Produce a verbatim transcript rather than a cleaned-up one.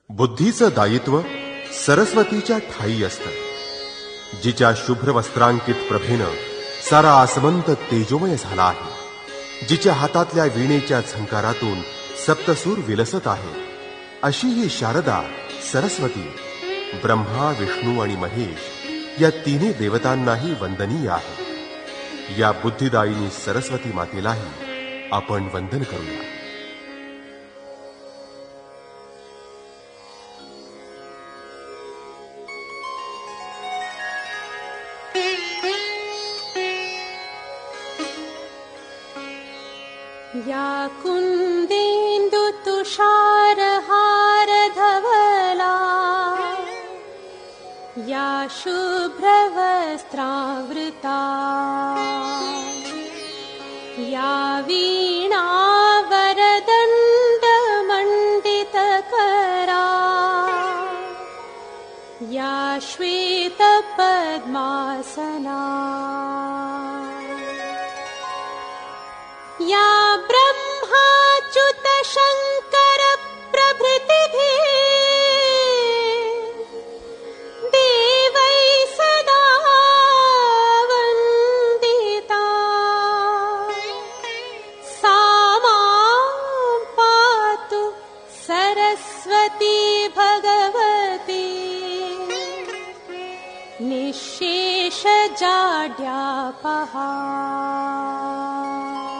बुद्धीचं दायित्व सरस्वतीच्या ठाई असतं, जिच्या शुभ्र वस्त्रांकित प्रभेनं सारा आसमंत तेजोमय झाला आहे, जिच्या हातातल्या वीणेच्या झंकारातून सप्तसूर विलसत आहे, अशी ही शारदा सरस्वती ब्रह्मा, विष्णू आणि महेश या तिन्ही देवतांनाही वंदनीय आहे. या बुद्धिदायिनी सरस्वती मातेलाही आपण वंदन करूया. या कुंदेन्दु तुषारहार धवला, या शुभ्रवस्त्रावृता, या वीणा वरदण्ड मण्डितकरा, या श्वेत पद्मासना, या ब्रह्माच्युत शंकर प्रभृतिभिः देवै सदा वन्दिता, सा मां पातु सरस्वती भगवती निःशेषजाड्यापहा.